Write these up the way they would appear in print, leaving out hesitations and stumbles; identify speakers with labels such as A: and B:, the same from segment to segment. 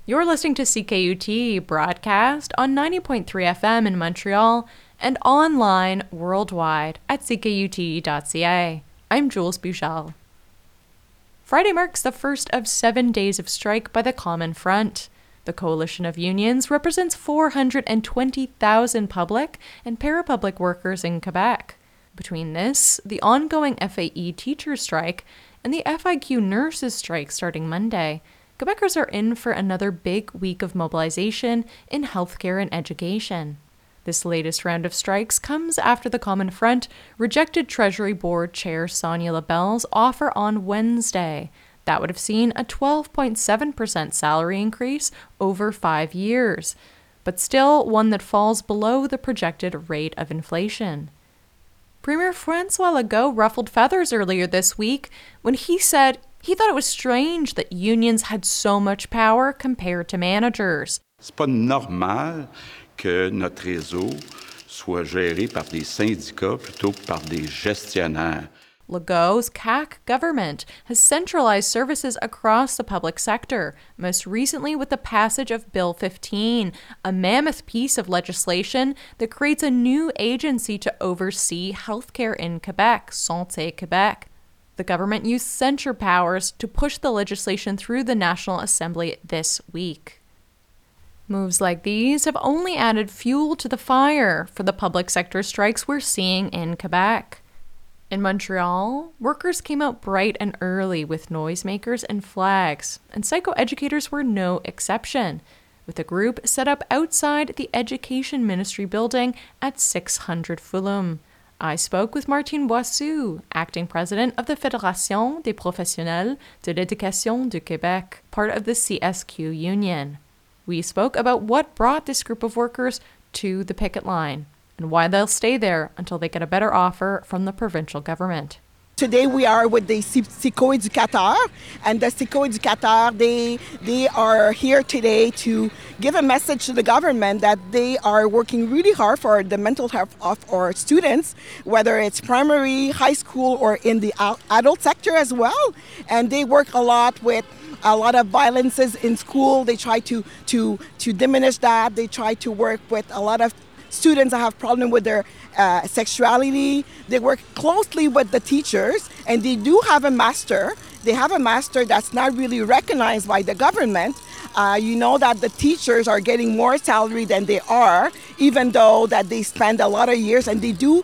A: You're listening to CKUT, broadcast on 90.3 FM in Montreal and online worldwide at ckut.ca. I'm Jules Buchel. Friday marks the first of 7 days of strike by the Common Front. The coalition of unions represents 420,000 public and parapublic workers in Quebec. Between this, the ongoing FAE teacher strike, and the FIQ nurses strike starting Monday, Quebecers are in for another big week of mobilization in healthcare and education. This latest round of strikes comes after the Common Front rejected Treasury Board Chair Sonia LaBelle's offer on Wednesday. That would have seen a 12.7% salary increase over 5 years, but still one that falls below the projected rate of inflation. Premier François Legault ruffled feathers earlier this week when he said he thought it was strange that unions had so much power compared to managers.
B: C'est pas normal que notre réseau soit géré par des syndicats plutôt que par des gestionnaires.
A: Legault's CAQ government has centralized services across the public sector, most recently with the passage of Bill 15, a mammoth piece of legislation that creates a new agency to oversee healthcare in Quebec, Santé Québec. The government used censure powers to push the legislation through the National Assembly this week. Moves like these have only added fuel to the fire for the public sector strikes we're seeing in Quebec. In Montreal, workers came out bright and early with noisemakers and flags, and psychoeducators were no exception, with a group set up outside the Education Ministry building at 600 Fulham. I spoke with Martine Boissou, acting president of the Fédération des professionnels de l'éducation du Québec, part of the CSQ union. We spoke about what brought this group of workers to the picket line and why they'll stay there until they get a better offer from the provincial government.
C: Today we are with the psychoeducateurs, and the psychoeducateurs, they are here today to give a message to the government that they are working really hard for the mental health of our students, whether it's primary, high school, or in the adult sector as well. And they work a lot with a lot of violences in school. They try to diminish that. They try to work with a lot of students that have problems with their sexuality. They work closely with the teachers, and they do have a master. They have a master that's not really recognized by the government. You know that the teachers are getting more salary than they are, even though that they spend a lot of years, and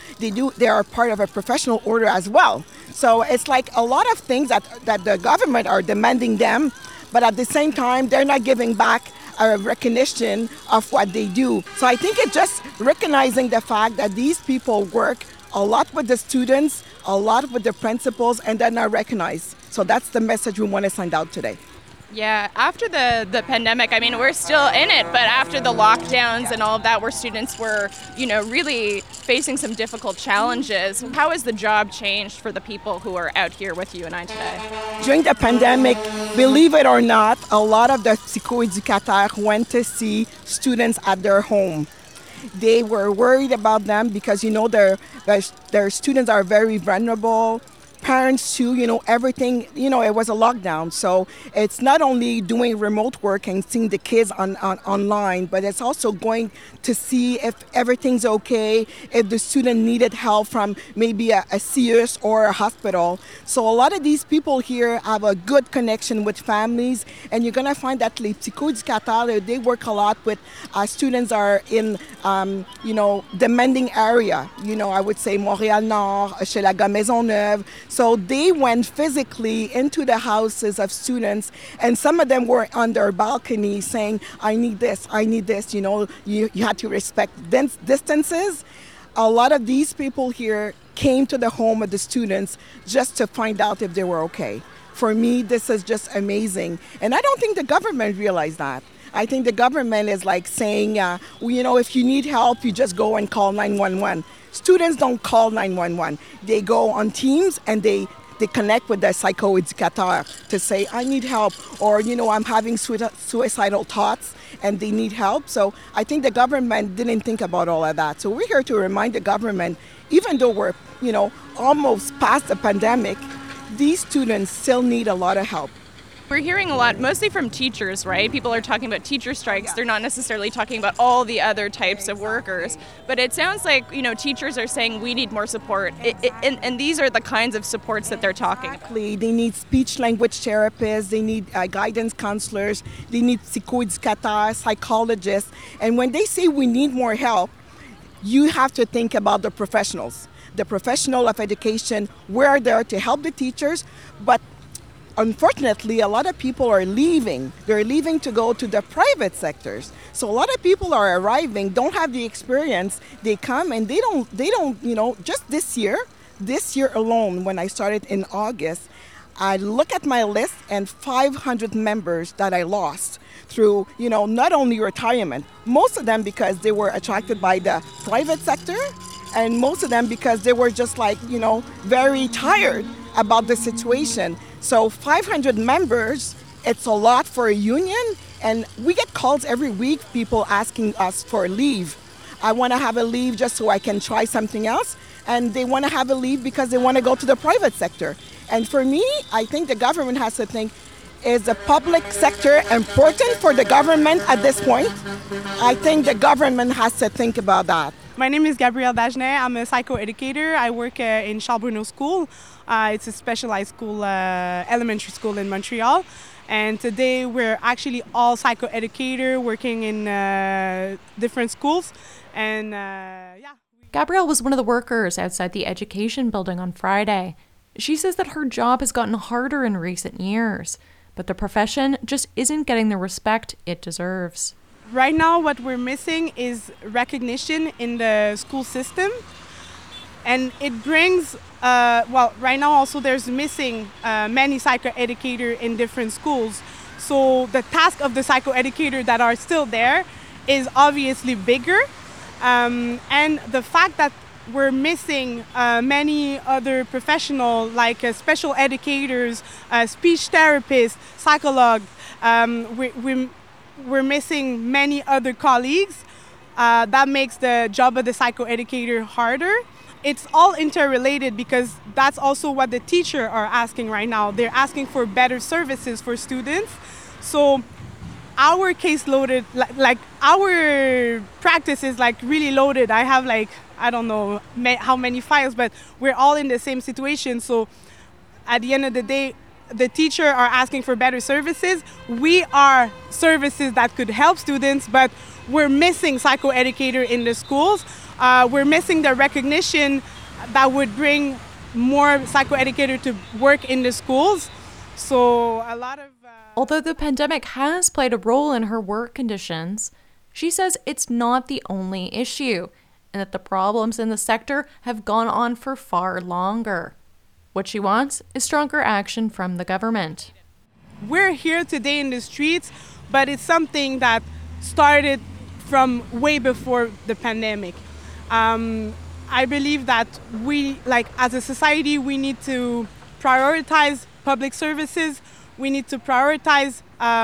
C: they are part of a professional order as well. So it's like a lot of things that the government are demanding them, but at the same time, they're not giving back a recognition of what they do. So I think it's just recognizing the fact that these people work a lot with the students, a lot with the principals, and they're not recognized. So that's the message we want to send out today.
D: Yeah, after the pandemic, I mean, we're still in it, but after the lockdowns and all of that, where students were, really facing some difficult challenges, how has the job changed for the people who are out here with you and I today?
C: During the pandemic, believe it or not, a lot of the psychoeducateurs went to see students at their home. They were worried about them because, their students are very vulnerable. Parents too, everything, it was a lockdown. So it's not only doing remote work and seeing the kids online, but it's also going to see if everything's okay, if the student needed help from maybe a CIUS or a hospital. So a lot of these people here have a good connection with families, and you're going to find that les psychoeducateurs, they work a lot with students are in, demanding area. I would say Montréal-Nord, Hochelaga, Maisonneuve. So they went physically into the houses of students, and some of them were on their balcony saying, I need this, you had to respect distances. A lot of these people here came to the home of the students just to find out if they were okay. For me, this is just amazing. And I don't think the government realized that. I think the government is like saying, if you need help, you just go and call 911. Students don't call 911. They go on Teams and they connect with the psychoeducateur to say, I need help, or, I'm having suicidal thoughts and they need help. So I think the government didn't think about all of that. So we're here to remind the government, even though we're, almost past the pandemic, these students still need a lot of help.
D: We're hearing a lot, mostly from teachers, right? People are talking about teacher strikes. They're not necessarily talking about all the other types of workers. But it sounds like, teachers are saying we need more support. And these are the kinds of supports that they're talking about.
C: Exactly. They need speech language therapists, they need guidance counselors, they need psychoeducateurs, psychologists. And when they say we need more help, you have to think about the professionals. The professional of education, we're there to help the teachers, but unfortunately, a lot of people are leaving. They're leaving to go to the private sectors. So a lot of people are arriving, don't have the experience. They come and they don't, just this year alone, when I started in August, I look at my list and 500 members that I lost through, not only retirement, most of them because they were attracted by the private sector, and most of them because they were just very tired about the situation. So 500 members, it's a lot for a union, and we get calls every week, people asking us for leave. I want to have a leave just so I can try something else, and they want to have a leave because they want to go to the private sector. And for me, I think the government has to think, is the public sector important for the government at this point? I think the government has to think about that.
E: My name is Gabrielle Dagenet. I'm a psychoeducator. I work in Charles Bruno School. It's a specialized school, elementary school in Montreal. And today we're actually all psychoeducator working in different schools. And
A: Gabrielle was one of the workers outside the education building on Friday. She says that her job has gotten harder in recent years, but the profession just isn't getting the respect it deserves.
E: Right now, what we're missing is recognition in the school system. And it brings, right now also there's missing many psychoeducators in different schools. So the task of the psychoeducator that are still there is obviously bigger. And the fact that we're missing many other professionals like special educators, speech therapists, psychologues, we're missing many other colleagues. That makes the job of the psychoeducator harder. It's all interrelated because that's also what the teachers are asking right now. They're asking for better services for students. So our case loaded, like our practice is really loaded. I have I don't know how many files, but we're all in the same situation. So at the end of the day, the teacher are asking for better services. We are services that could help students, but we're missing psychoeducator in the schools. We're missing the recognition that would bring more psychoeducator to work in the schools. So a lot of...
A: Although the pandemic has played a role in her work conditions, she says it's not the only issue, and that the problems in the sector have gone on for far longer. What she wants is stronger action from the government.
E: We're here today in the streets, but it's something that started from way before the pandemic. I believe that we, as a society, we need to prioritize public services. We need to prioritize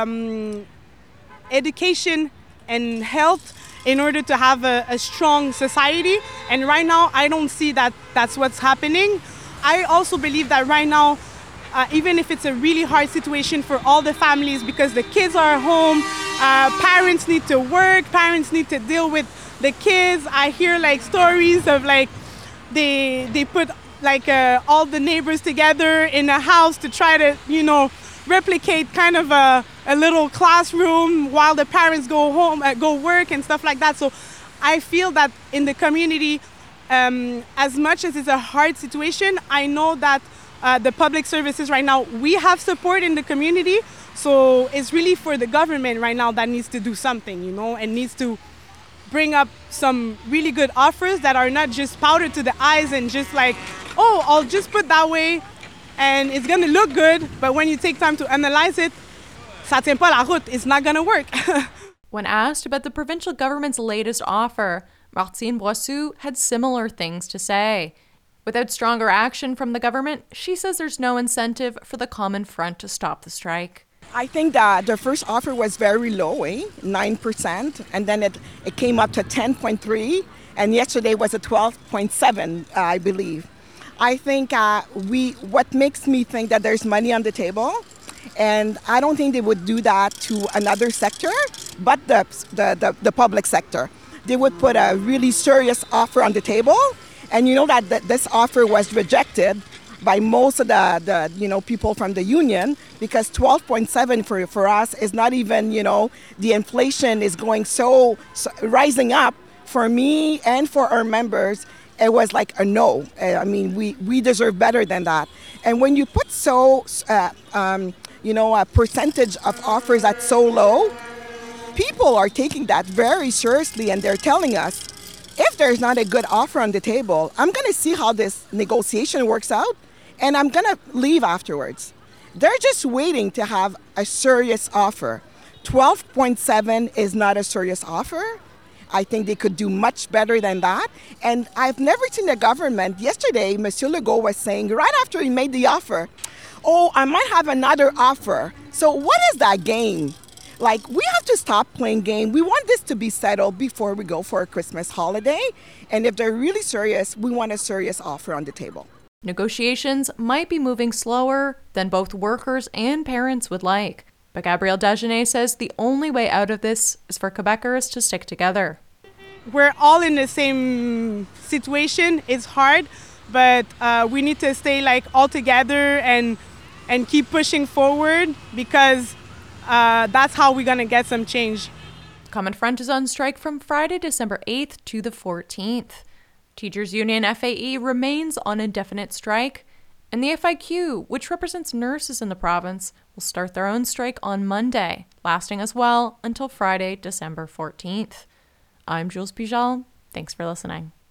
E: education and health in order to have a strong society. And right now, I don't see that that's what's happening. I also believe that right now, even if it's a really hard situation for all the families because the kids are home, parents need to work, parents need to deal with the kids. I hear stories of they put all the neighbors together in a house to try to, replicate kind of a little classroom while the parents go home, go work and stuff like that. So I feel that in the community, as much as it's a hard situation, I know that the public services right now, we have support in the community. So it's really for the government right now that needs to do something, and needs to bring up some really good offers that are not just powder to the eyes and just I'll just put that way and it's going to look good. But when you take time to analyze it, ça tient pas la route. It's not going to work.
A: When asked about the provincial government's latest offer, Martine Brossou had similar things to say. Without stronger action from the government, she says there's no incentive for the Common Front to stop the strike.
C: I think that the first offer was very low, 9%, and then it came up to 10.3%, and yesterday was at 12.7%, I believe. I think what makes me think that there's money on the table And I don't think they would do that to another sector, but the public sector. They would put a really serious offer on the table. And you know that this offer was rejected by most of the people from the union, because 12.7 for us is not even, the inflation is going so rising up. For me and for our members, it was like a no. I mean, we deserve better than that. And when you put a percentage of offers at so low, people are taking that very seriously, and they're telling us, if there's not a good offer on the table, I'm going to see how this negotiation works out, and I'm going to leave afterwards. They're just waiting to have a serious offer. 12.7 is not a serious offer. I think they could do much better than that. And I've never seen the government. Yesterday, Monsieur Legault was saying, right after he made the offer, oh, I might have another offer. So what is that game? Like, we have to stop playing game. We want this to be settled before we go for a Christmas holiday. And if they're really serious, we want a serious offer on the table.
A: Negotiations might be moving slower than both workers and parents would like. But Gabrielle Dagenais says the only way out of this is for Quebecers to stick together.
E: We're all in the same situation. It's hard, but we need to stay all together and keep pushing forward, because that's how we're going to get some change.
A: Common Front is on strike from Friday, December 8th to the 14th. Teachers Union FAE remains on indefinite strike, and the FIQ, which represents nurses in the province, will start their own strike on Monday, lasting as well until Friday, December 14th. I'm Jules Pujol. Thanks for listening.